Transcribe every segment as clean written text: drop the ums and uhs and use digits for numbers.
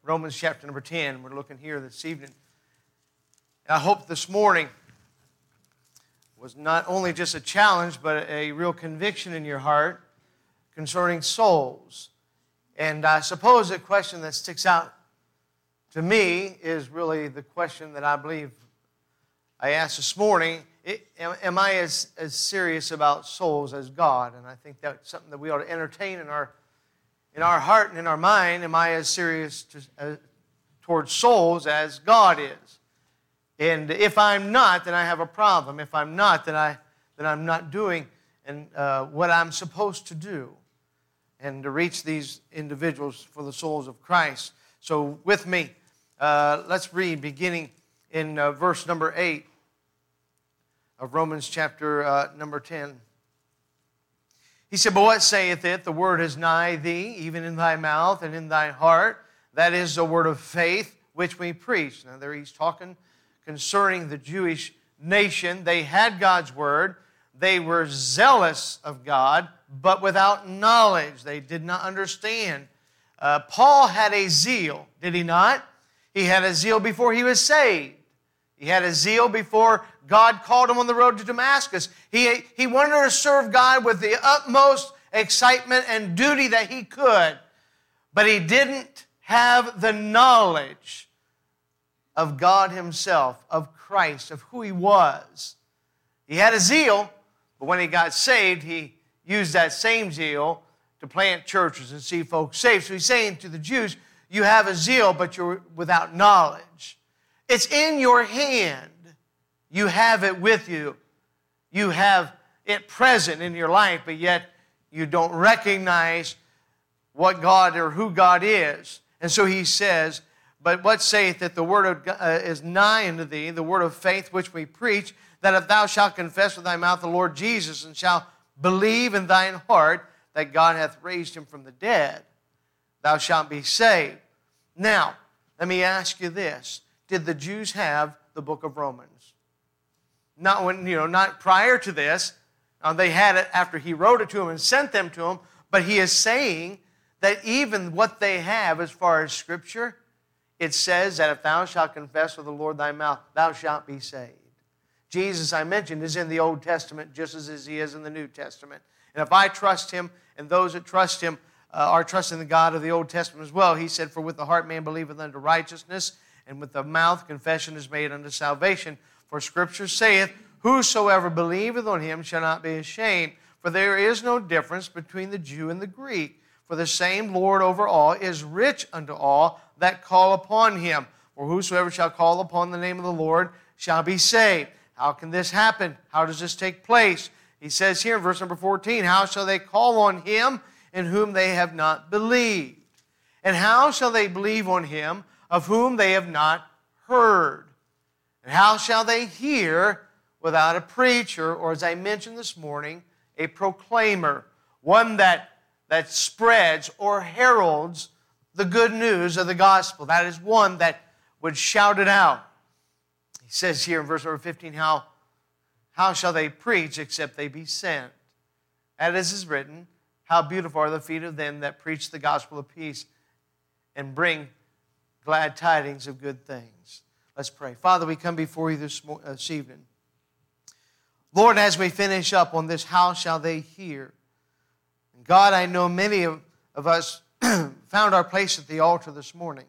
Romans chapter number 10. We're looking here this evening. I hope this morning was not only just a challenge, but a real conviction in your heart concerning souls. And I suppose the question that sticks out to me is really the question that I believe I asked this morning. Am I as serious about souls as God? And I think that's something that we ought to entertain in our heart and in our mind. Am I as serious towards souls as God is? And if I'm not, then I have a problem. If I'm not, then I'm not doing what I'm supposed to do, and to reach these individuals for the souls of Christ. So with me, let's read beginning in verse number 8 of Romans chapter number 10. He said, "But what saith it? The word is nigh thee, even in thy mouth and in thy heart. That is the word of faith which we preach." Now there he's talking concerning the Jewish nation. They had God's word. They were zealous of God, but without knowledge. They did not understand. Paul had a zeal, did he not? He had a zeal before he was saved. He had a zeal before God called him on the road to Damascus. He wanted to serve God with the utmost excitement and duty that he could, but he didn't have the knowledge of God himself, of Christ, of who he was. He had a zeal, but when he got saved, he used that same zeal to plant churches and see folks saved. So he's saying to the Jews, you have a zeal, but you're without knowledge. It's in your hand. You have it with you. You have it present in your life, but yet you don't recognize what God or who God is. And so he says, "But what saith that the word of God is nigh unto thee, the word of faith which we preach, that if thou shalt confess with thy mouth the Lord Jesus, and shalt believe in thine heart that God hath raised him from the dead, thou shalt be saved." Now, let me ask you this. Did the Jews have the book of Romans? Not prior to this. They had it after he wrote it to them and sent them to them, but he is saying that even what they have as far as Scripture, it says that if thou shalt confess with the Lord thy mouth, thou shalt be saved. Jesus, I mentioned, is in the Old Testament just as he is in the New Testament. And if I trust him, and those that trust him are trusting the God of the Old Testament as well, he said, "For with the heart man believeth unto righteousness, and with the mouth confession is made unto salvation. For Scripture saith, whosoever believeth on him shall not be ashamed. For there is no difference between the Jew and the Greek. For the same Lord over all is rich unto all that call upon him. For whosoever shall call upon the name of the Lord shall be saved." How can this happen? How does this take place? He says here in verse number 14, "How shall they call on him in whom they have not believed? And how shall they believe on him of whom they have not heard? And how shall they hear without a preacher?" Or as I mentioned this morning, a proclaimer, one that spreads or heralds the good news of the gospel. That is one that would shout it out. He says here in verse number 15, how shall they preach except they be sent? As is written, how beautiful are the feet of them that preach the gospel of peace and bring glad tidings of good things. Let's pray. Father, we come before you this evening. Lord, as we finish up on this, how shall they hear? And God, I know many of us found our place at the altar this morning.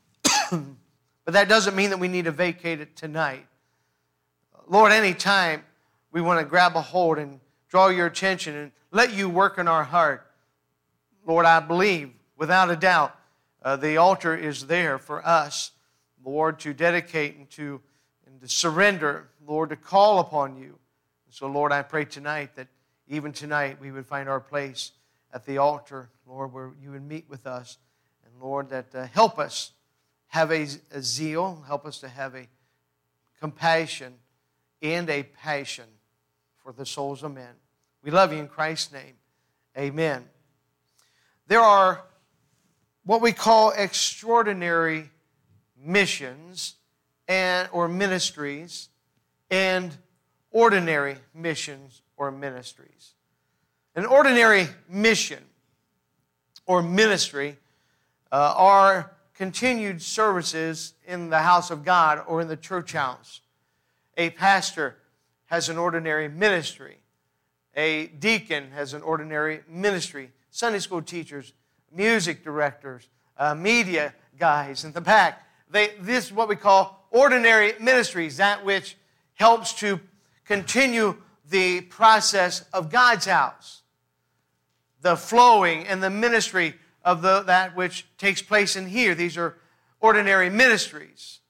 But that doesn't mean that we need to vacate it tonight. Lord, anytime we want to grab a hold and draw your attention and let you work in our heart, Lord, I believe, without a doubt, the altar is there for us, Lord, to dedicate and to surrender, Lord, to call upon you. So, Lord, I pray tonight that even tonight we would find our place at the altar, Lord, where you would meet with us. And, Lord, that help us have a zeal, help us to have a compassion and a passion for the souls of men. We love you in Christ's name. Amen. There are what we call extraordinary missions or ministries and ordinary missions or ministries. An ordinary mission or ministry are continued services in the house of God or in the church house. A pastor has an ordinary ministry. A deacon has an ordinary ministry. Sunday school teachers, music directors, media guys in the back. This is what we call ordinary ministries, that which helps to continue the process of God's house. The flowing and the ministry of that which takes place in here. These are ordinary ministries.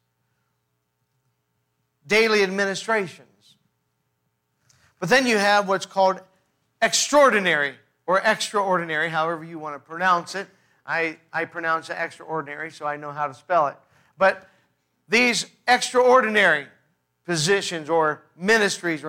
Daily administrations. But then you have what's called extraordinary or extraordinary, however you want to pronounce it. I pronounce it extraordinary, so I know how to spell it. But these extraordinary positions or ministries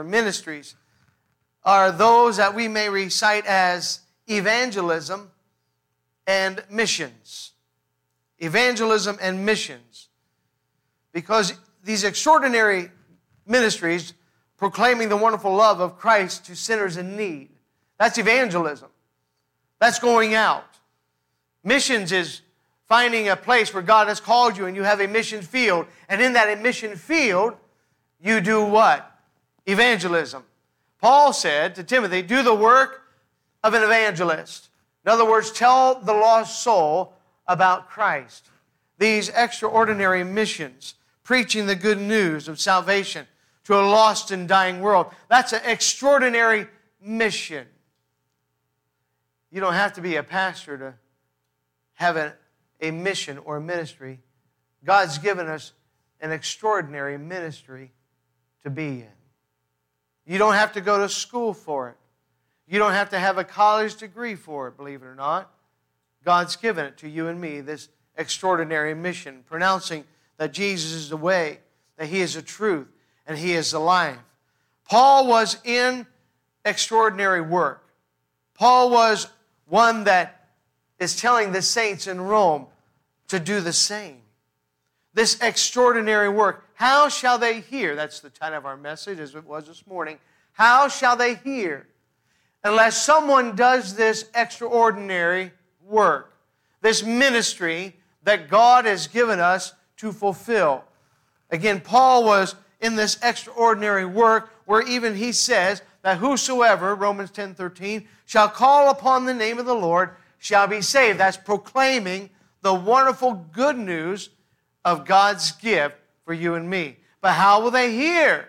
are those that we may recite as evangelism and missions. Evangelism and missions. Because these extraordinary ministries proclaiming the wonderful love of Christ to sinners in need. That's evangelism. That's going out. Missions is finding a place where God has called you and you have a mission field. And in that mission field, you do what? Evangelism. Paul said to Timothy, do the work of an evangelist. In other words, tell the lost soul about Christ. These extraordinary missions, preaching the good news of salvation to a lost and dying world. That's an extraordinary mission. You don't have to be a pastor to have a mission or a ministry. God's given us an extraordinary ministry to be in. You don't have to go to school for it. You don't have to have a college degree for it, believe it or not. God's given it to you and me, this extraordinary mission, pronouncing that Jesus is the way, that He is the truth, and He is the life. Paul was in extraordinary work. Paul was one that is telling the saints in Rome to do the same. This extraordinary work. How shall they hear? That's the title of our message, as it was this morning. How shall they hear unless someone does this extraordinary work, this ministry that God has given us to fulfill? Again, Paul was in this extraordinary work where even he says that whosoever, Romans 10:13, shall call upon the name of the Lord shall be saved. That's proclaiming the wonderful good news of God's gift for you and me. But how will they hear?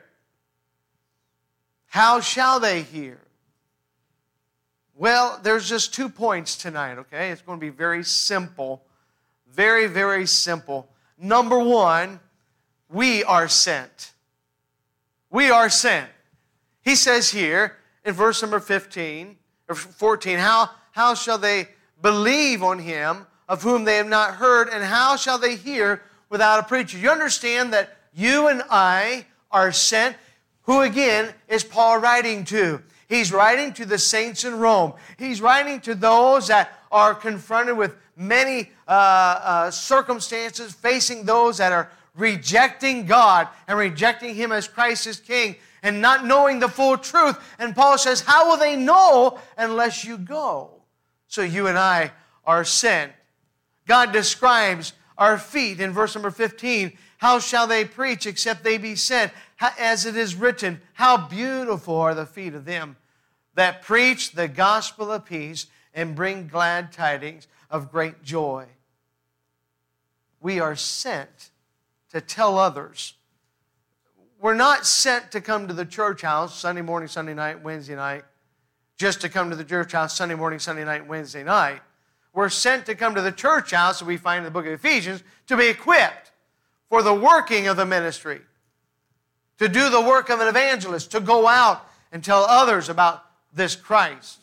How shall they hear? Well, there's just 2 points tonight, okay? It's going to be very simple. Very, very simple. Number one, we are sent. We are sent. He says here in verse number 15 or 14, how shall they believe on Him of whom they have not heard, and how shall they hear without a preacher? You understand that you and I are sent. Who again is Paul writing to? He's writing to the saints in Rome. He's writing to those that are confronted with many circumstances, facing those that are rejecting God and rejecting Him as Christ as King and not knowing the full truth. And Paul says, how will they know unless you go? So you and I are sent. God describes our feet in verse number 15. How shall they preach except they be sent? As it is written, how beautiful are the feet of them that preach the gospel of peace and bring glad tidings of great joy. We are sent to tell others. We're not sent to come to the church house Sunday morning, Sunday night, Wednesday night, just to come to the church house Sunday morning, Sunday night, Wednesday night. We're sent to come to the church house that we find in the book of Ephesians to be equipped for the working of the ministry, to do the work of an evangelist, to go out and tell others about this Christ.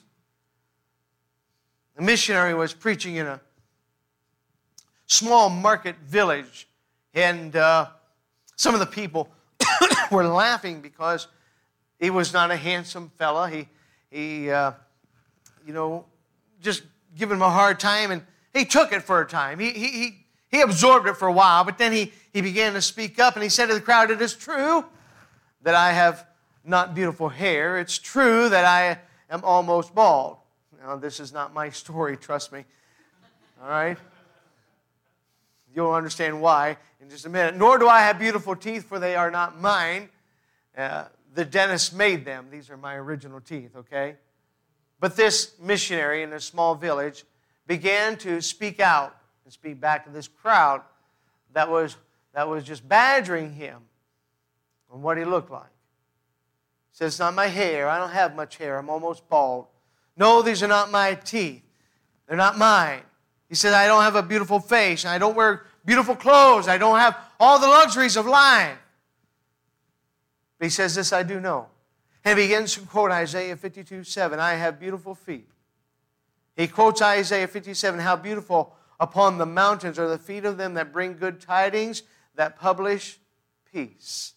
The missionary was preaching in a small market village, and some of the people were laughing because he was not a handsome fella. He just giving him a hard time, and he took it for a time. He absorbed it for a while, but then he began to speak up, and he said to the crowd, "It is true that I have not beautiful hair. It's true that I am almost bald." Now, this is not my story, trust me. All right? You'll understand why in just a minute. Nor do I have beautiful teeth, for they are not mine. The dentist made them. These are my original teeth, okay? But this missionary in a small village began to speak out and speak back to this crowd that was just badgering him on what he looked like. He said, it's not my hair. I don't have much hair. I'm almost bald. No, these are not my teeth. They're not mine. He said, I don't have a beautiful face, and I don't wear beautiful clothes. I don't have all the luxuries of life. But he says, this I do know. And he begins to quote Isaiah 52:7, I have beautiful feet. He quotes Isaiah 57, how beautiful upon the mountains are the feet of them that bring good tidings, that publish peace.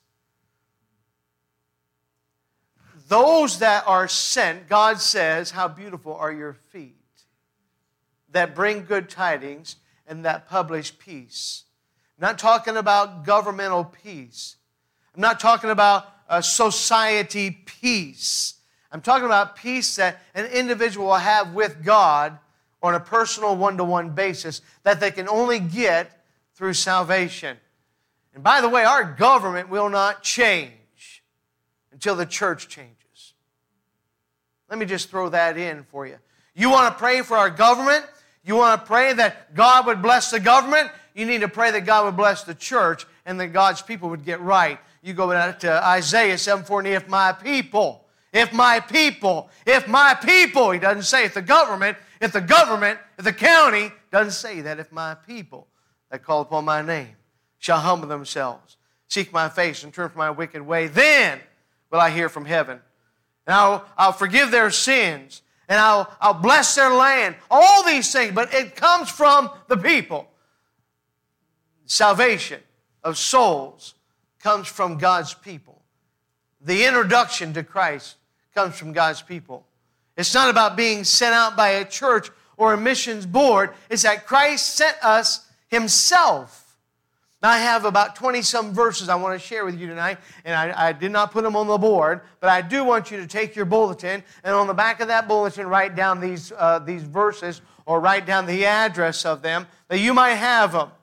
Those that are sent, God says, how beautiful are your feet, that bring good tidings and that publish peace. I'm not talking about governmental peace. I'm not talking about society peace. I'm talking about peace that an individual will have with God on a personal one-to-one basis that they can only get through salvation. And by the way, our government will not change until the church changes. Let me just throw that in for you. You want to pray for our government? You want to pray that God would bless the government? You need to pray that God would bless the church and that God's people would get right. You go back to Isaiah 7:4, if my people, he doesn't say if the government, if the county, doesn't say that if my people that call upon my name shall humble themselves, seek my face and turn from my wicked way, then will I hear from heaven. And I'll forgive their sins, and I'll bless their land. All these things, but it comes from the people. Salvation of souls comes from God's people. The introduction to Christ comes from God's people. It's not about being sent out by a church or a missions board. It's that Christ sent us Himself. Now, I have about 20-some verses I want to share with you tonight, and I did not put them on the board, but I do want you to take your bulletin, and on the back of that bulletin, write down these verses, or write down the address of them, that you might have them.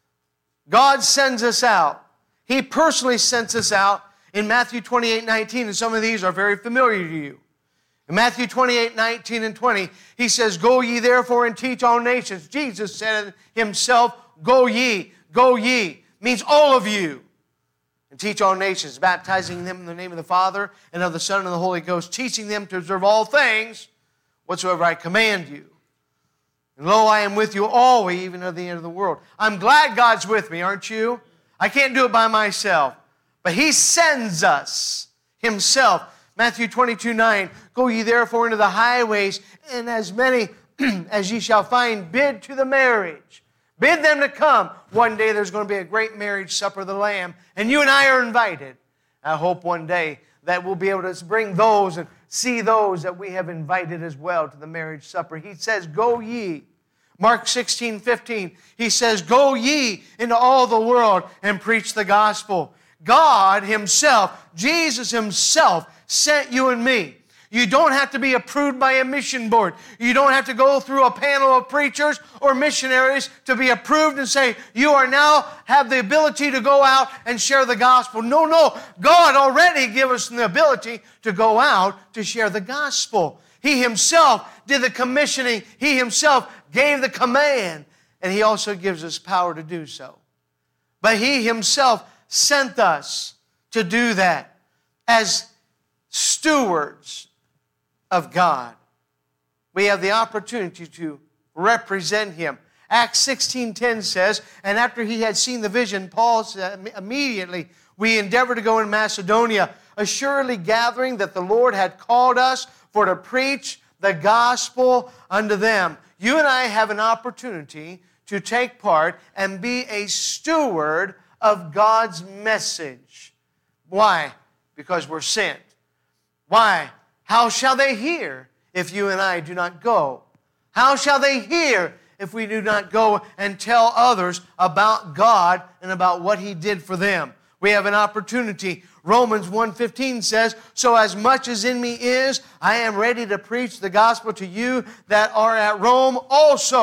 God sends us out. He personally sends us out in Matthew 28:19, and some of these are very familiar to you. In Matthew 28:19 and 20, He says, go ye therefore and teach all nations. Jesus said Himself, go ye. Go ye means all of you, and teach all nations, baptizing them in the name of the Father and of the Son and of the Holy Ghost, teaching them to observe all things whatsoever I command you. And lo, I am with you always, even to the end of the world. I'm glad God's with me, aren't you? I can't do it by myself, but He sends us Himself. Matthew 22:9, go ye therefore into the highways, and as many as ye shall find, bid to the marriage. Bid them to come. One day there's going to be a great marriage supper of the Lamb, and you and I are invited. I hope one day that we'll be able to bring those and see those that we have invited as well to the marriage supper. He says, go ye. Mark 16:15, He says, go ye into all the world and preach the gospel. God Himself, Jesus Himself, sent you and me. You don't have to be approved by a mission board. You don't have to go through a panel of preachers or missionaries to be approved and say, you are now have the ability to go out and share the gospel. No. God already gave us the ability to go out to share the gospel. He Himself did the commissioning. He Himself gave the command. And He also gives us power to do so. But He Himself sent us to do that as stewards of God. We have the opportunity to represent Him. Acts 16:10 says, and after he had seen the vision, Paul said, immediately we endeavored to go in Macedonia, assuredly gathering that the Lord had called us for to preach the gospel unto them. You and I have an opportunity to take part and be a steward of God's message. Why? Because we're sent. Why? How shall they hear if you and I do not go? How shall they hear if we do not go and tell others about God and about what He did for them? We have an opportunity. Romans 1:15 says, so as much as in me is, I am ready to preach the gospel to you that are at Rome also,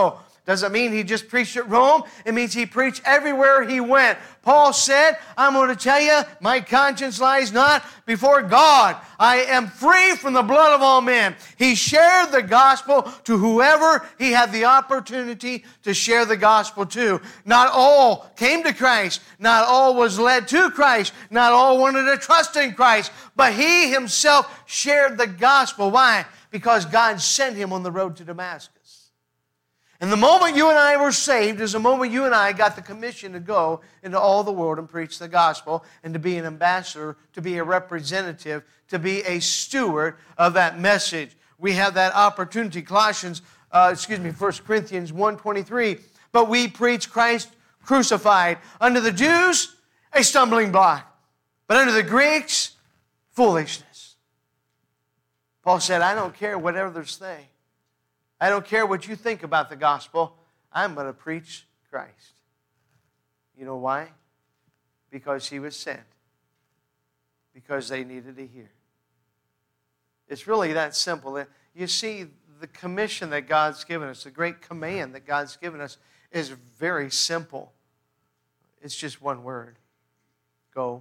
Doesn't mean he just preached at Rome. It means he preached everywhere he went. Paul said, I'm going to tell you, my conscience lies not before God. I am free from the blood of all men. He shared the gospel to whoever he had the opportunity to share the gospel to. Not all came to Christ. Not all was led to Christ. Not all wanted to trust in Christ. But he himself shared the gospel. Why? Because God sent him on the road to Damascus. And the moment you and I were saved is the moment you and I got the commission to go into all the world and preach the gospel and to be an ambassador, to be a representative, to be a steward of that message. We have that opportunity. 1 Corinthians 1:23. But we preach Christ crucified. Unto the Jews, a stumbling block. But unto the Greeks, foolishness. Paul said, I don't care what others say. I don't care what you think about the gospel. I'm going to preach Christ. You know why? Because he was sent. Because they needed to hear. It's really that simple. You see, the commission that God's given us, the great command that God's given us, is very simple. It's just one word. Go.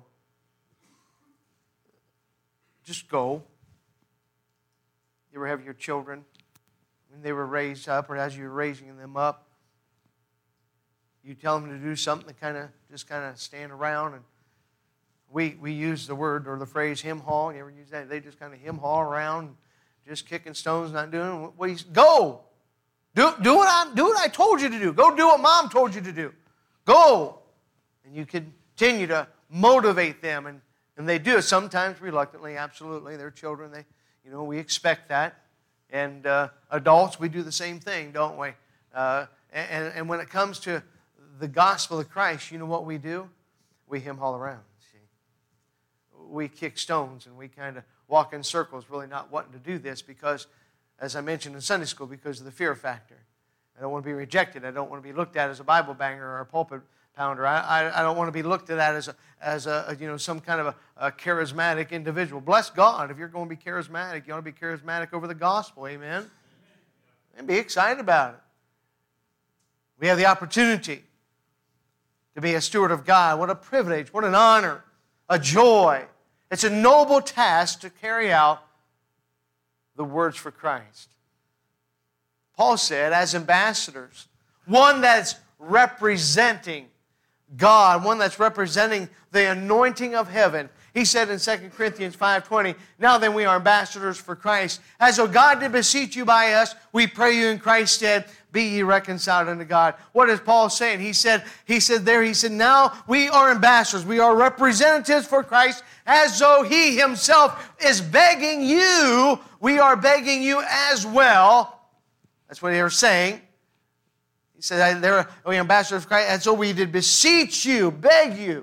Just go. You ever have your children, when they were raised up, or as you're raising them up, you tell them to do something, they just kind of stand around, and we use the word or the phrase him haul. You ever use that? They just kind of him haul around, just kicking stones, not doing what he's go. Do what I told you to do. Go do what Mom told you to do. Go. And you continue to motivate them, and they do it sometimes reluctantly. Absolutely, they're children. We expect that. And adults, we do the same thing, don't we? And when it comes to the gospel of Christ, you know what we do? We him haul around. See? We kick stones and we kind of walk in circles, really not wanting to do this because, as I mentioned in Sunday school, because of the fear factor. I don't want to be rejected. I don't want to be looked at as a Bible banger or a pulpit pounder. I don't want to be looked at as some kind of a charismatic individual. Bless God. If you're going to be charismatic, you ought to be charismatic over the gospel. Amen? And be excited about it. We have the opportunity to be a steward of God. What a privilege. What an honor. A joy. It's a noble task to carry out the words for Christ. Paul said, as ambassadors, one that's representing God, one that's representing the anointing of heaven. He said in 2 Corinthians 5:20, now then we are ambassadors for Christ. As though God did beseech you by us, we pray you in Christ's stead, be ye reconciled unto God. What is Paul saying? He said, now we are ambassadors. We are representatives for Christ, as though he himself is begging you. We are begging you as well. That's what they are saying. He said, we are ambassadors of Christ, and so we did beseech you, beg you,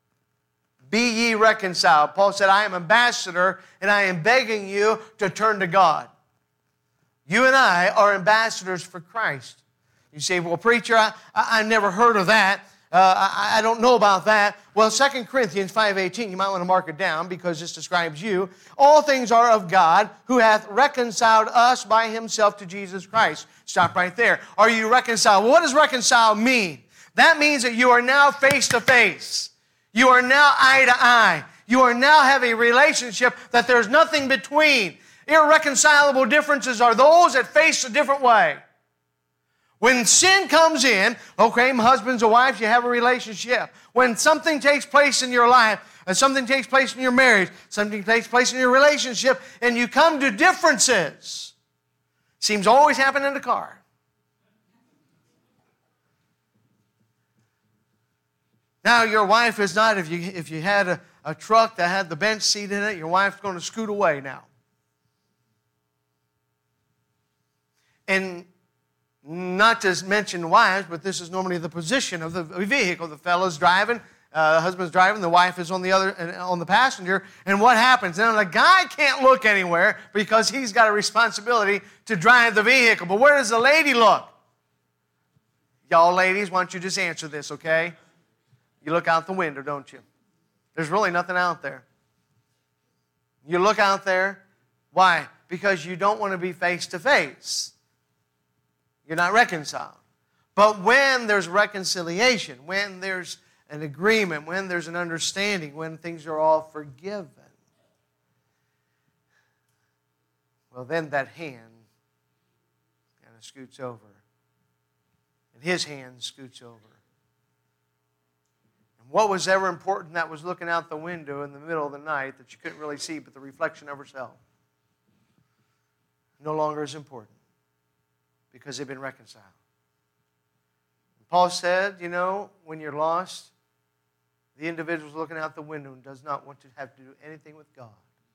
be ye reconciled. Paul said, I am ambassador, and I am begging you to turn to God. You and I are ambassadors for Christ. You say, well, preacher, I never heard of that. I don't know about that. Well, 2 Corinthians 5:18, you might want to mark it down because this describes you. All things are of God, who hath reconciled us by himself to Jesus Christ. Stop right there. Are you reconciled? Well, what does reconcile mean? That means that you are now face to face. You are now eye to eye. You are now have a relationship that there's nothing between. Irreconcilable differences are those that face a different way. When sin comes in, okay, husbands or wives, you have a relationship. When something takes place in your life, and something takes place in your marriage, something takes place in your relationship, and you come to differences, seems to always happen in the car. Now, your wife is not, if you had a truck that had the bench seat in it, your wife's going to scoot away now. And not to mention wives, but this is normally the position of the vehicle. The fellow's driving, the husband's driving, the wife is on the passenger. And what happens? Now the guy can't look anywhere because he's got a responsibility to drive the vehicle. But where does the lady look? Y'all ladies, why don't you just answer this, okay? You look out the window, don't you? There's really nothing out there. You look out there. Why? Because you don't want to be face to face. You're not reconciled. But when there's reconciliation, when there's an agreement, when there's an understanding, when things are all forgiven, well, then that hand kind of scoots over. And his hand scoots over. And what was ever important that was looking out the window in the middle of the night that you couldn't really see but the reflection of herself no longer is important because they've been reconciled. And Paul said, you know, when you're lost, the individual's looking out the window and does not want to have to do anything with God.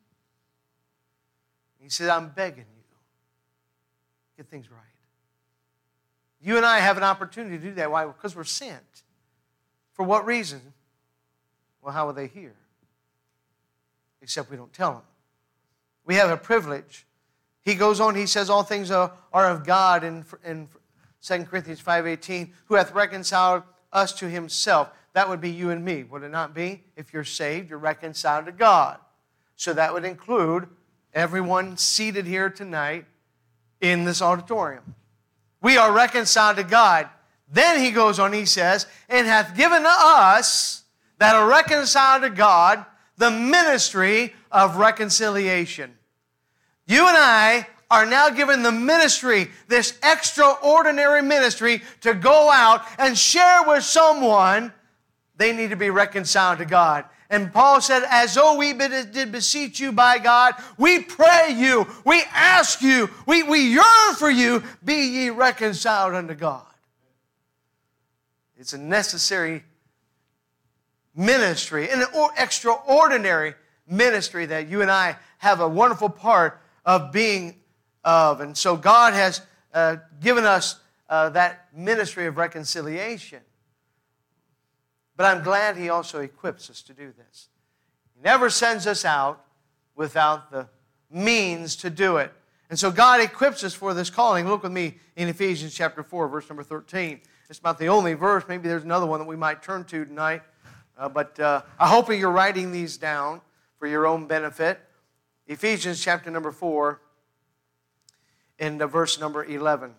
He said, I'm begging you, get things right. You and I have an opportunity to do that. Why? Because we're sent. For what reason? Well, how will they hear? Except we don't tell them. We have a privilege. He goes on, he says, all things are of God in 2 Corinthians 5:18, who hath reconciled us to himself. That would be you and me, would it not be? If you're saved, you're reconciled to God. So that would include everyone seated here tonight in this auditorium. We are reconciled to God. Then he goes on, he says, and hath given us that are reconciled to God the ministry of reconciliation. You and I are now given the ministry, this extraordinary ministry, to go out and share with someone they need to be reconciled to God. And Paul said, as though we did beseech you by God, we pray you, we ask you, we yearn for you, be ye reconciled unto God. It's a necessary ministry, an extraordinary ministry that you and I have a wonderful part of being of. And so God has given us that ministry of reconciliation. But I'm glad He also equips us to do this. He never sends us out without the means to do it. And so God equips us for this calling. Look with me in Ephesians chapter 4, verse number 13. It's about the only verse. Maybe there's another one that we might turn to tonight. But I hope you're writing these down for your own benefit. Ephesians chapter number 4 and verse number 11.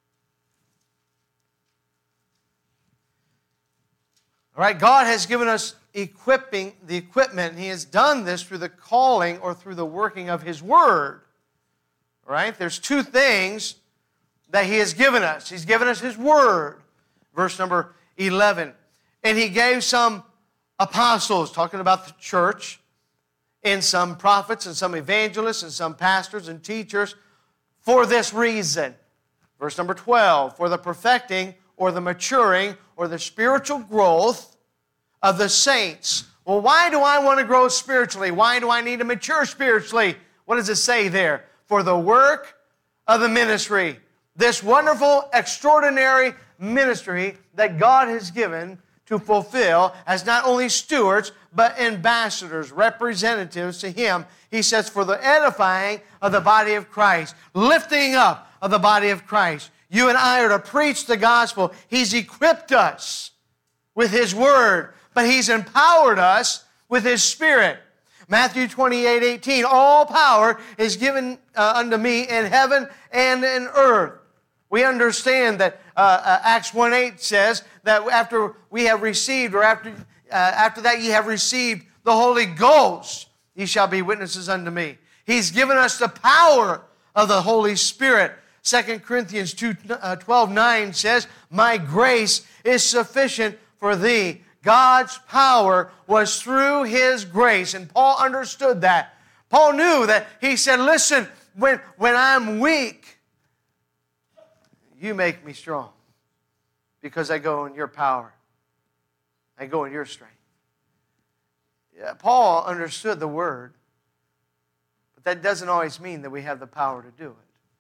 All right, God has given us the equipment, and He has done this through the calling or through the working of His Word. All right, there's two things that He has given us. He's given us His Word, verse number 11. And He gave some apostles, talking about the church, and some prophets, and some evangelists, and some pastors and teachers for this reason. Verse number 12, for the perfecting or the maturing or the spiritual growth of the saints. Well, why do I want to grow spiritually? Why do I need to mature spiritually? What does it say there? For the work of the ministry. This wonderful, extraordinary ministry that God has given to fulfill as not only stewards, but ambassadors, representatives to Him. He says, for the edifying of the body of Christ, lifting up of the body of Christ. You and I are to preach the gospel. He's equipped us with His Word, but He's empowered us with His Spirit. Matthew 28:18, all power is given unto me in heaven and in earth. We understand that Acts 1:8 says that after we have received, or after that ye have received the Holy Ghost, ye shall be witnesses unto me. He's given us the power of the Holy Spirit. 2 Corinthians 12:9 says, my grace is sufficient for thee. God's power was through His grace. And Paul understood that. Paul knew that. He said, listen, when I'm weak, you make me strong. Because I go in your power. I go in your strength. Yeah, Paul understood the Word. But that doesn't always mean that we have the power to do it.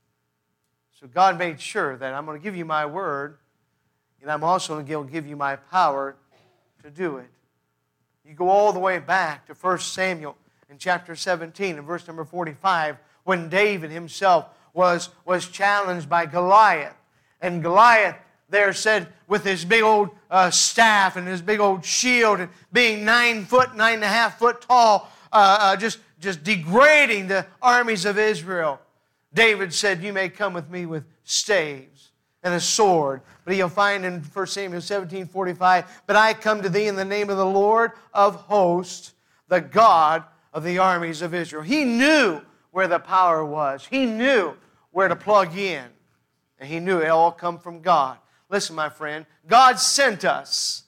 So God made sure that I'm going to give you my Word, and I'm also going to give you my power to do it. You go all the way back to 1 Samuel in chapter 17 and verse number 45, when David himself was challenged by Goliath. And Goliath there said, with his big old staff and his big old shield, and being 9.5 foot tall, just degrading the armies of Israel. David said, you may come with me with staves and a sword. But you'll find in 1 Samuel 17:45, but I come to thee in the name of the Lord of hosts, the God of the armies of Israel. He knew where the power was. He knew where to plug in. And he knew it all come from God. Listen, my friend, God sent us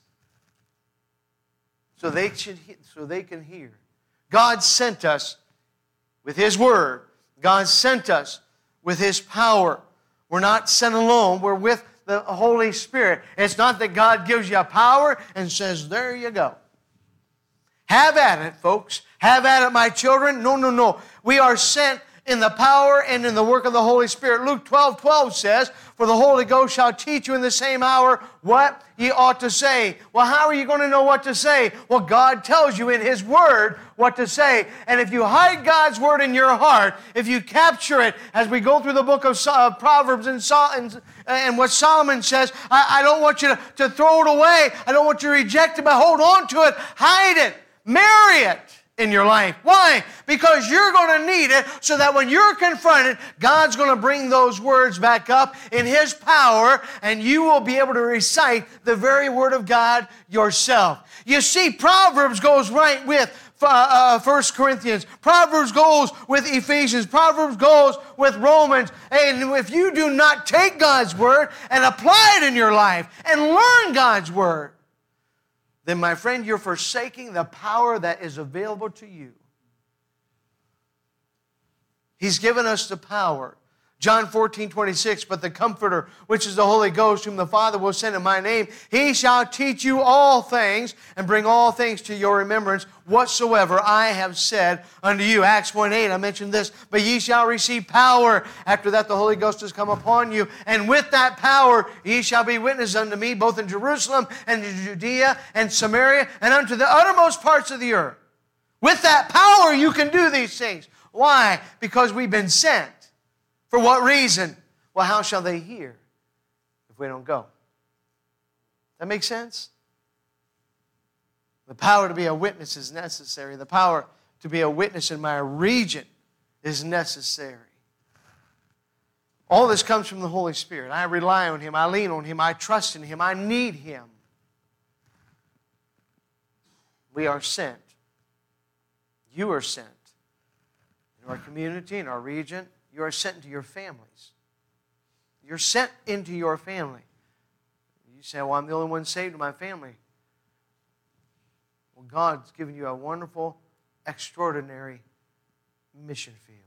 so they can hear. God sent us with His Word. God sent us with His power. We're not sent alone. We're with the Holy Spirit. It's not that God gives you power and says, there you go. Have at it, folks. Have at it, my children. No, no, no. We are sent in the power and in the work of the Holy Spirit. Luke 12:12 says, for the Holy Ghost shall teach you in the same hour what ye ought to say. Well, how are you going to know what to say? Well, God tells you in His Word what to say. And if you hide God's Word in your heart, if you capture it as we go through the book of Proverbs and what Solomon says, I don't want you to throw it away. I don't want you to reject it, but hold on to it. Hide it. Marry it in your life. Why? Because you're going to need it so that when you're confronted, God's going to bring those words back up in His power and you will be able to recite the very Word of God yourself. You see, Proverbs goes right with 1 Corinthians. Proverbs goes with Ephesians. Proverbs goes with Romans. And if you do not take God's Word and apply it in your life and learn God's Word, then, my friend, you're forsaking the power that is available to you. He's given us the power. John 14:26, but the Comforter, which is the Holy Ghost, whom the Father will send in my name, He shall teach you all things and bring all things to your remembrance whatsoever I have said unto you. Acts 1:8, I mentioned this, but ye shall receive power. After that the Holy Ghost has come upon you, and with that power ye shall be witnesses unto me, both in Jerusalem and in Judea and Samaria and unto the uttermost parts of the earth. With that power you can do these things. Why? Because we've been sent. For what reason? Well, how shall they hear if we don't go? That makes sense? The power to be a witness is necessary. The power to be a witness in my region is necessary. All this comes from the Holy Spirit. I rely on Him. I lean on Him. I trust in Him. I need Him. We are sent. You are sent. In our community, in our region, you are sent into your families. You're sent into your family. You say, well, I'm the only one saved in my family. Well, God's given you a wonderful, extraordinary mission field.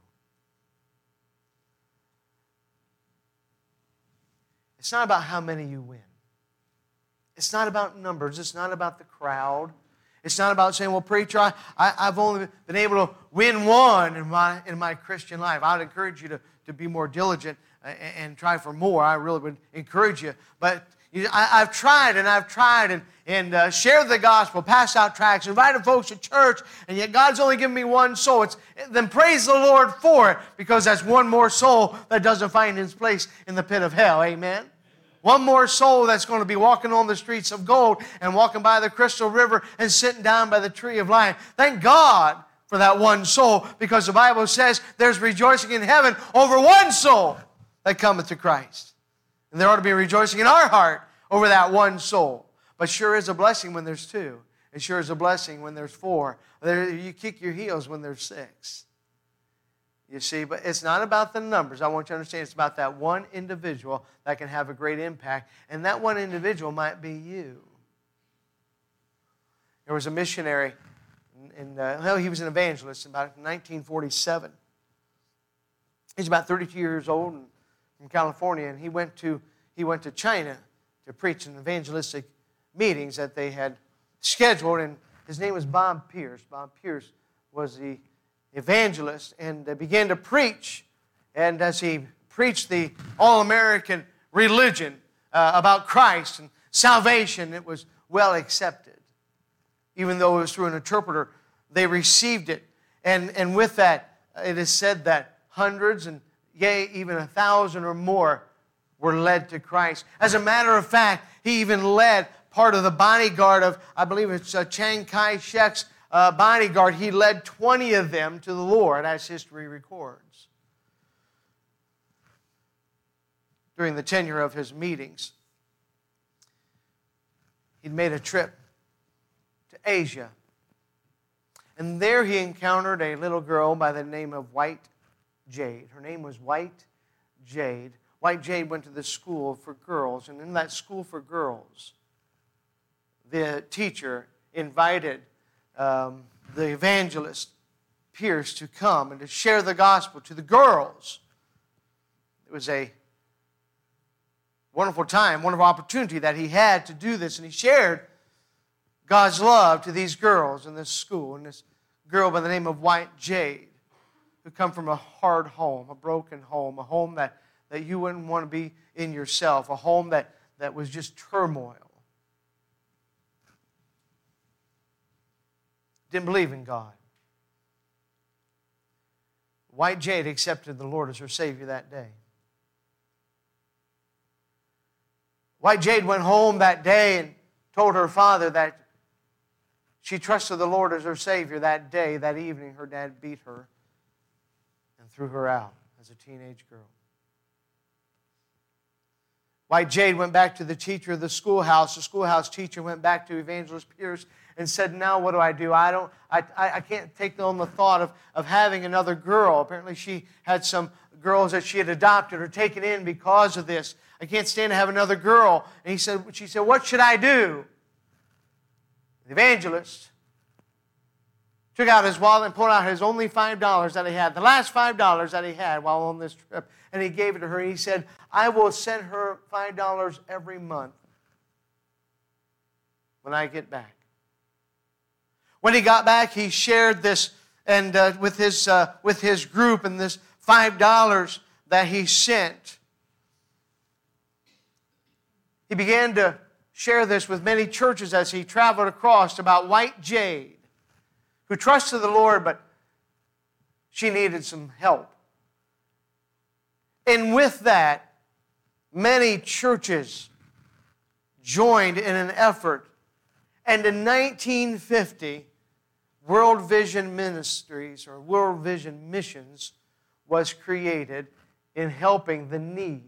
It's not about how many you win. It's not about numbers. It's not about the crowd. It's not about saying, well, preacher, I've only been able to win one in my Christian life. I would encourage you to be more diligent and try for more. I really would encourage you. But I've tried and shared the gospel, passed out tracts, invited folks to church, and yet God's only given me one soul. Then praise the Lord for it, because that's one more soul that doesn't find its place in the pit of hell. Amen? One more soul that's going to be walking on the streets of gold and walking by the crystal river and sitting down by the tree of life. Thank God for that one soul, because the Bible says there's rejoicing in heaven over one soul that cometh to Christ. And there ought to be rejoicing in our heart over that one soul. But sure is a blessing when there's two. It sure is a blessing when there's four. You kick your heels when there's six. You see, but it's not about the numbers. I want you to understand it's about that one individual that can have a great impact. And that one individual might be you. There was a missionary, he was an evangelist in about 1947. He's about 32 years old and from California, and he went to China to preach in evangelistic meetings that they had scheduled, and his name was Bob Pierce. Bob Pierce was the evangelist and began to preach, and as he preached the all-American religion about Christ and salvation, it was well accepted. Even though it was through an interpreter, they received it, and with that, it is said that hundreds and yea, even 1,000 or more were led to Christ. As a matter of fact, he even led part of the bodyguard of, I believe it's Chiang Kai-shek's bodyguard. He led 20 of them to the Lord, as history records. during the tenure of his meetings. He'd made a trip to Asia. And there he encountered a little girl by the name of White Jade. Her name was White Jade. White Jade went to the school for girls. And in that school for girls, the teacher invited the evangelist, Pierce, to come and to share the gospel to the girls. It was a wonderful time, wonderful opportunity that he had to do this. And he shared God's love to these girls in this school. And this girl by the name of White Jade, who come from a hard home, a broken home, a home that you wouldn't want to be in yourself, a home that was just turmoil. Didn't believe in God. White Jade accepted the Lord as her Savior that day. White Jade went home that day and told her father that she trusted the Lord as her Savior that day. That evening, her dad beat her and threw her out as a teenage girl. White Jade went back to the teacher of the schoolhouse. The schoolhouse teacher went back to Evangelist Pierce and said, now what do? I can't take on the thought of having another girl. Apparently she had some girls that she had adopted or taken in because of this. I can't stand to have another girl. And she said, what should I do? The evangelist took out his wallet and pulled out his only $5 that he had, the last $5 that he had while on this trip, and he gave it to her. And he said, I will send her $5 every month when I get back. When he got back, he shared this and with his group, and this $5 that he sent. He began to share this with many churches as he traveled across about White Jade, who trusted the Lord, but she needed some help. And with that, many churches joined in an effort. And in 1950, World Vision Ministries, or World Vision Missions, was created in helping the need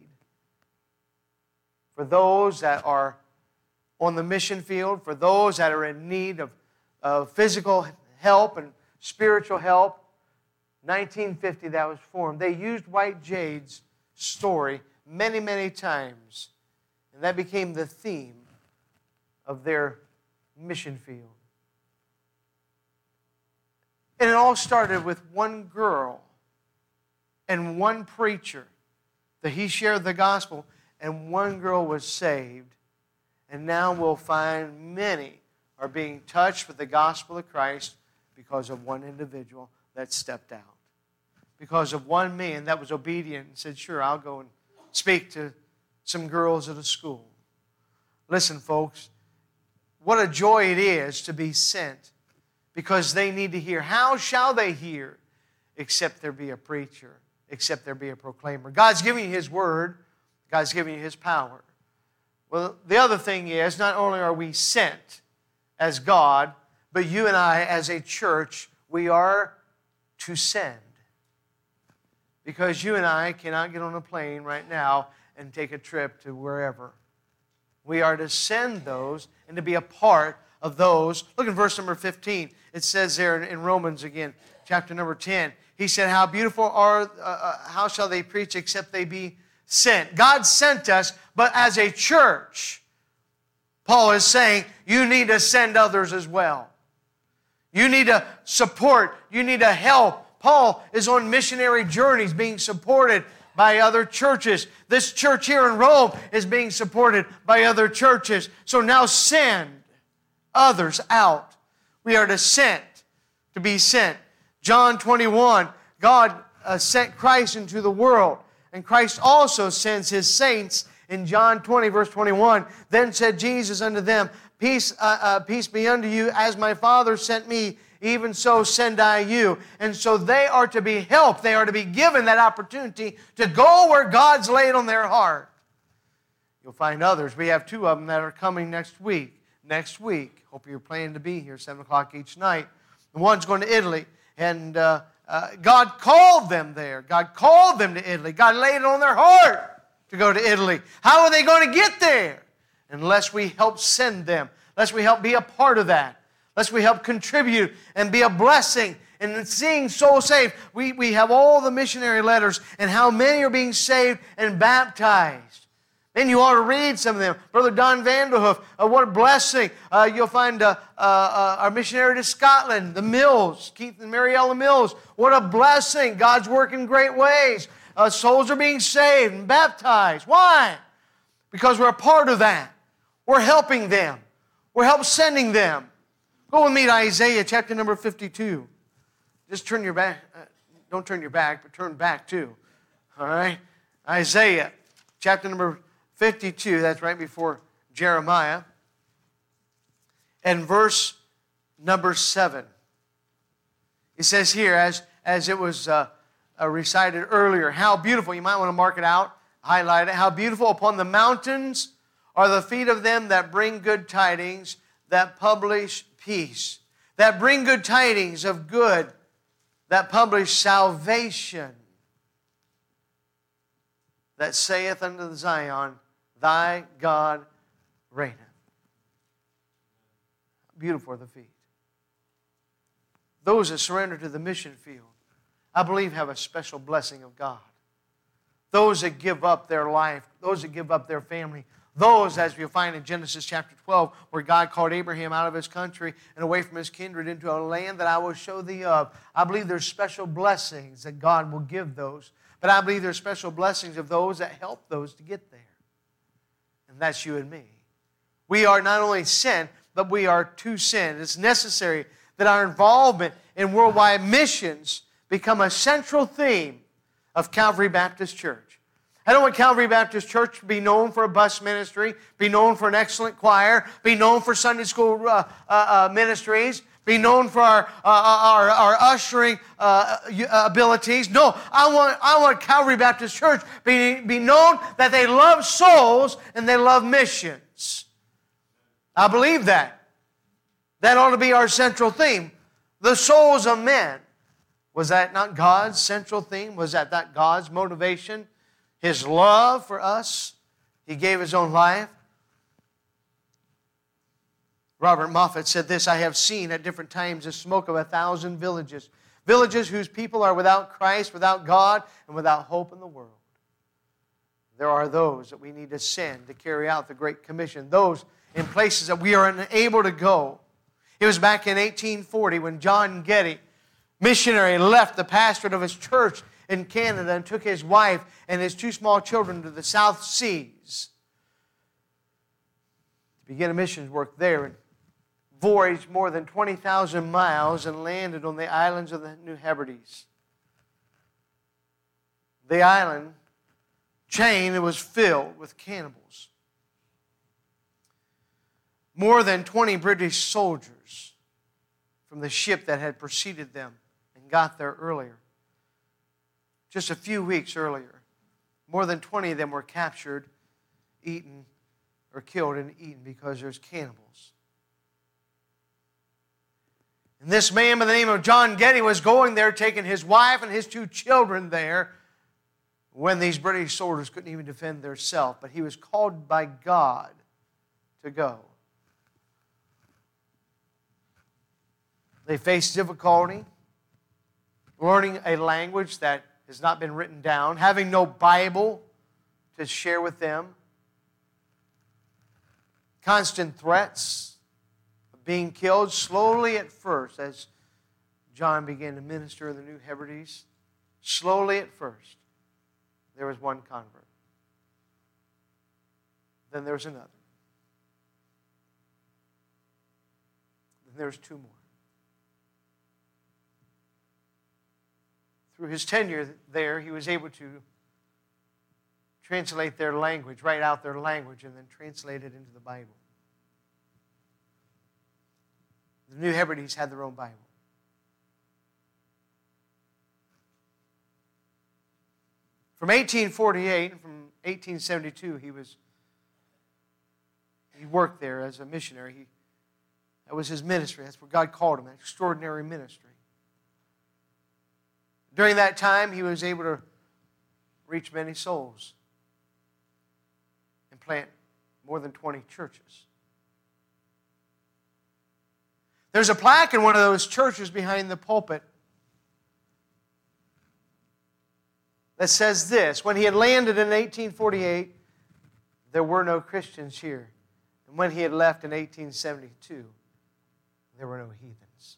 for those that are on the mission field, for those that are in need of physical help and spiritual help. 1950 that was formed. They used White Jade's story many, many times. And that became the theme of their mission field. And it all started with one girl and one preacher that he shared the gospel, and one girl was saved. And now we'll find many are being touched with the gospel of Christ because of one individual that stepped out. Because of one man that was obedient and said, sure, I'll go and speak to some girls at a school. Listen, folks, what a joy it is to be sent, because they need to hear. How shall they hear except there be a preacher, except there be a proclaimer? God's giving you His word. God's giving you His power. Well, the other thing is, not only are we sent as God, but you and I as a church, we are to send. Because you and I cannot get on a plane right now and take a trip to wherever. We are to send those and to be a part of those. Look at verse number 15. It says there in Romans again, chapter number 10. He said, how beautiful are, how shall they preach except they be sent? God sent us, but as a church, Paul is saying, you need to send others as well. You need to support. You need to help. Paul is on missionary journeys being supported by other churches. This church here in Rome is being supported by other churches. So now send others out. We are to be sent. John 21, God sent Christ into the world. And Christ also sends His saints. In John 20, verse 21, then said Jesus unto them, peace be unto you, as my Father sent me, even so send I you. And so they are to be helped. They are to be given that opportunity to go where God's laid on their heart. You'll find others. We have 2 of them that are coming next week. Hope you're planning to be here 7 o'clock each night. The one's going to Italy. And God called them there. God called them to Italy. God laid it on their heart to go to Italy. How are they going to get there? Unless we help send them. Unless we help be a part of that. Unless we help contribute and be a blessing. And seeing souls saved. We have all the missionary letters and how many are being saved and baptized. And you ought to read some of them. Brother Don Vanderhoof, what a blessing. You'll find our missionary to Scotland, the Mills, Keith and Mariella Mills. What a blessing. God's working in great ways. Souls are being saved and baptized. Why? Because we're a part of that. We're helping them. We're help sending them. Go with me to Isaiah chapter number 52. Just turn your back. Don't turn your back, but turn back too. All right? Isaiah chapter number 52, that's right before Jeremiah. And verse number 7. It says here, as it was recited earlier, how beautiful, you might want to mark it out, highlight it, how beautiful upon the mountains are the feet of them that bring good tidings, that publish peace, that bring good tidings of good, that publish salvation, that saith unto Zion, Thy God reigneth. Beautiful are the feet. Those that surrender to the mission field, I believe, have a special blessing of God. Those that give up their life, those that give up their family, those, as we'll find in Genesis chapter 12, where God called Abraham out of his country and away from his kindred into a land that I will show thee of. I believe there's special blessings that God will give those. But I believe there's special blessings of those that help those to get there. And that's you and me. We are not only sent, but we are to send. It's necessary that our involvement in worldwide missions become a central theme of Calvary Baptist Church. I don't want Calvary Baptist Church to be known for a bus ministry, be known for an excellent choir, be known for Sunday school ministries, be known for our ushering abilities. No, I want Calvary Baptist Church be known that they love souls and they love missions. I believe that. That ought to be our central theme. The souls of men. Was that not God's central theme? Was that not God's motivation? His love for us? He gave His own life. Robert Moffat said this, I have seen at different times the smoke of 1,000 villages. Villages whose people are without Christ, without God, and without hope in the world. There are those that we need to send to carry out the Great Commission. Those in places that we are unable to go. It was back in 1840 when John Getty, missionary, left the pastorate of his church in Canada and took his wife and his 2 small children to the South Seas to begin a missions work there, and voyaged more than 20,000 miles and landed on the islands of the New Hebrides. The island chain was filled with cannibals. More than 20 British soldiers from the ship that had preceded them and got there earlier, just a few weeks earlier, more than 20 of them were captured, eaten, or killed and eaten because there's cannibals. And this man by the name of John Getty was going there, taking his wife and his 2 children there, when these British soldiers couldn't even defend themselves. But he was called by God to go. They faced difficulty learning a language that has not been written down, having no Bible to share with them, constant threats of being killed. Slowly at first, as John began to minister in the New Hebrides, slowly at first, there was one convert. Then there was another. Then there was 2 more. Through his tenure there, he was able to translate their language, write out their language, and then translate it into the Bible. The New Hebrides had their own Bible. From 1848 and from 1872, he worked there as a missionary. That was his ministry. That's what God called him, an extraordinary ministry. During that time, he was able to reach many souls. plant more than 20 churches. There's a plaque in one of those churches behind the pulpit that says this: when he had landed in 1848, there were no Christians here. And when he had left in 1872, there were no heathens.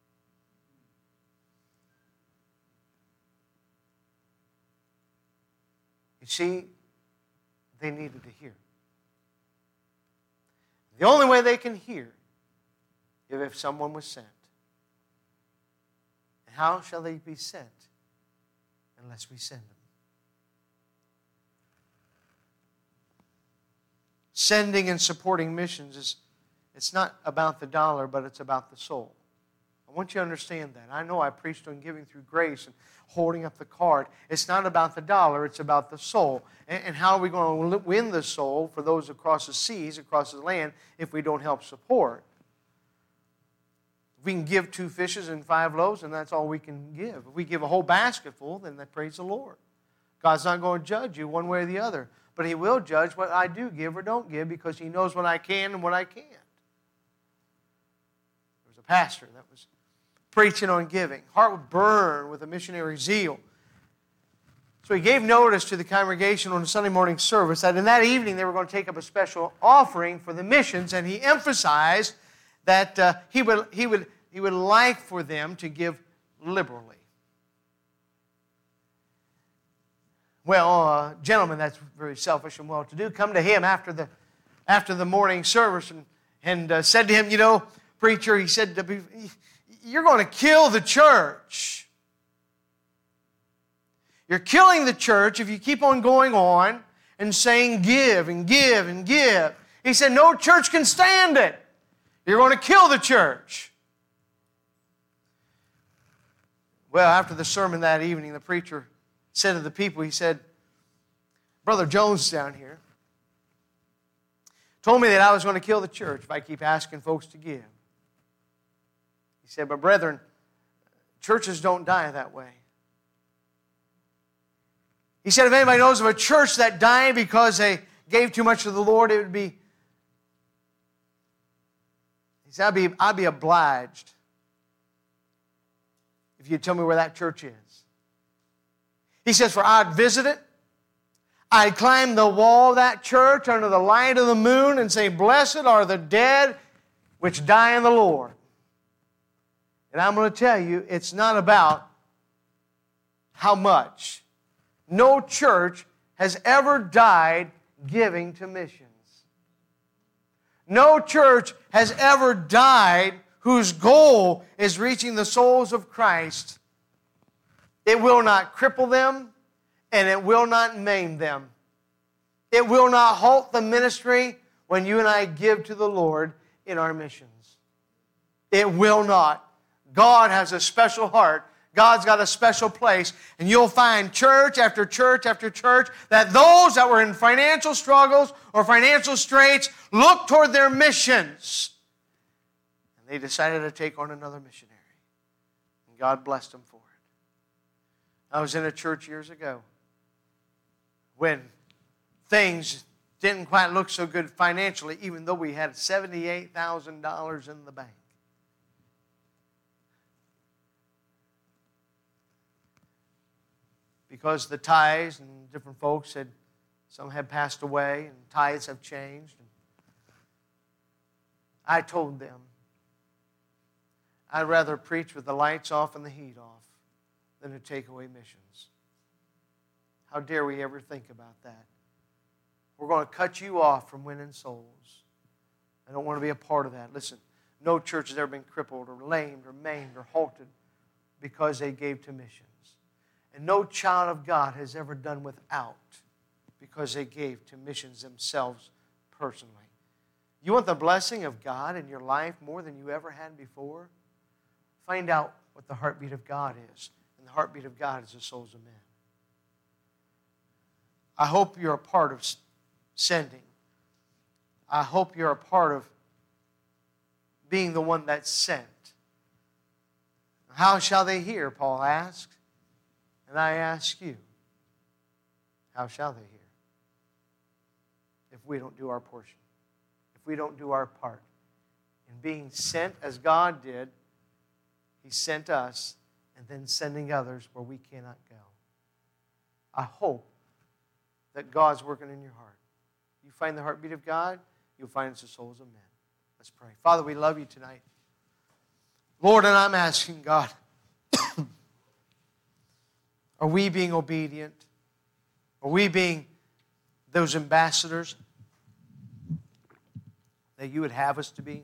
You see, they needed to hear. The only way they can hear is if someone was sent. And how shall they be sent unless we send them? Sending and supporting missions it's not about the dollar, but it's about the soul. I want you to understand that. I know I preached on giving through grace and holding up the card. It's not about the dollar, it's about the soul. And how are we going to win the soul for those across the seas, across the land, if we don't help support? If we can give 2 fishes and 5 loaves, and that's all we can give. If we give a whole basket full, then praise the Lord. God's not going to judge you one way or the other, but He will judge what I do give or don't give, because He knows what I can and what I can't. There was a pastor that was preaching on giving. Heart would burn with a missionary zeal. So he gave notice to the congregation on a Sunday morning service that in that evening they were going to take up a special offering for the missions, and he emphasized that he would like for them to give liberally. Well, a gentleman that's very selfish and well-to-do come to him after the morning service and said to him, "You know, preacher," he said, "you're going to kill the church. You're killing the church if you keep on going on and saying give and give and give." He said, "No church can stand it. You're going to kill the church." Well, after the sermon that evening, the preacher said to the people, he said, "Brother Jones down here told me that I was going to kill the church if I keep asking folks to give." He said, "But brethren, churches don't die that way." He said, "If anybody knows of a church that died because they gave too much to the Lord, it would be," he said, I'd be obliged if you'd tell me where that church is." He says, "For I'd visit it. I'd climb the wall of that church under the light of the moon and say, 'Blessed are the dead which die in the Lord.'" And I'm going to tell you, it's not about how much. No church has ever died giving to missions. No church has ever died whose goal is reaching the souls of Christ. It will not cripple them, and it will not maim them. It will not halt the ministry when you and I give to the Lord in our missions. It will not. God has a special heart. God's got a special place. And you'll find church after church after church that those that were in financial struggles or financial straits looked toward their missions. And they decided to take on another missionary. And God blessed them for it. I was in a church years ago when things didn't quite look so good financially, even though we had $78,000 in the bank. Because the tithes and different folks some had passed away and tithes have changed. I told them, I'd rather preach with the lights off and the heat off than to take away missions. How dare we ever think about that? We're going to cut you off from winning souls. I don't want to be a part of that. Listen, no church has ever been crippled or lamed or maimed or halted because they gave to missions. And no child of God has ever done without because they gave to missions themselves personally. You want the blessing of God in your life more than you ever had before? Find out what the heartbeat of God is. And the heartbeat of God is the souls of men. I hope you're a part of sending. I hope you're a part of being the one that's sent. How shall they hear, Paul asks. And I ask you, how shall they hear? if we don't do our portion, if we don't do our part. In being sent as God did, He sent us, and then sending others where we cannot go. I hope that God's working in your heart. You find the heartbeat of God, you'll find it's the souls of men. Let's pray. Father, we love you tonight. Lord, and I'm asking, God, are we being obedient? Are we being those ambassadors that you would have us to be?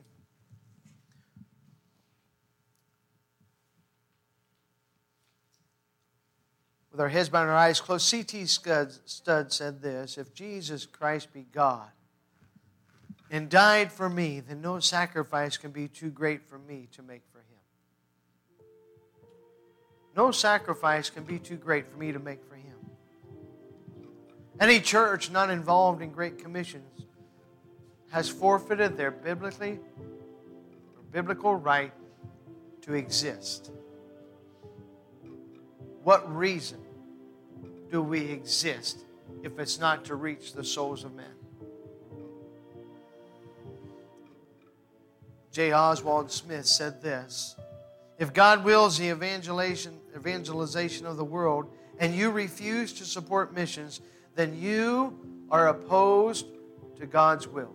With our heads bowed and our eyes closed, C.T. Studd said this: if Jesus Christ be God and died for me, then no sacrifice can be too great for me to make for Him. No sacrifice can be too great for me to make for Him. Any church not involved in great commissions has forfeited their biblical right to exist. What reason do we exist if it's not to reach the souls of men? J. Oswald Smith said this: if God wills the evangelization of the world and you refuse to support missions, then you are opposed to God's will.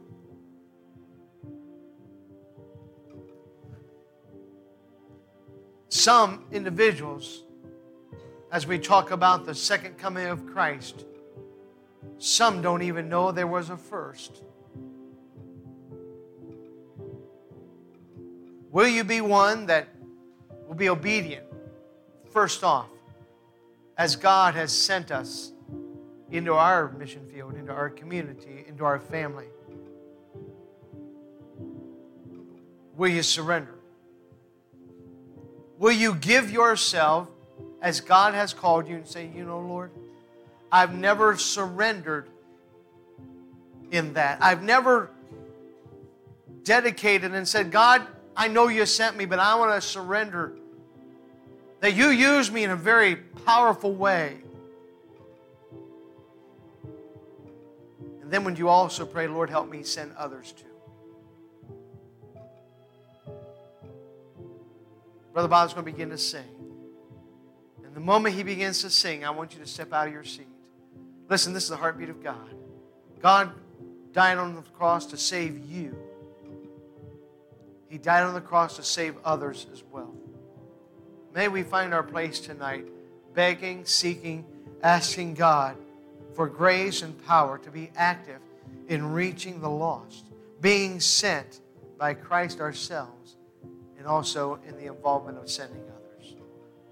Some individuals, as we talk about the second coming of Christ, some don't even know there was a first. Will you be one that will be obedient, first off, as God has sent us into our mission field, into our community, into our family? Will you surrender? Will you give yourself as God has called you and say, you know, Lord, I've never surrendered in that. I've never dedicated and said, God, I know you sent me, but I want to surrender. That you use me in a very powerful way. And then when you also pray, Lord, help me send others too. Brother Bob's going to begin to sing. And the moment he begins to sing, I want you to step out of your seat. Listen, this is the heartbeat of God. God died on the cross to save you. He died on the cross to save others as well. May we find our place tonight, begging, seeking, asking God for grace and power to be active in reaching the lost, being sent by Christ ourselves, and also in the involvement of sending others.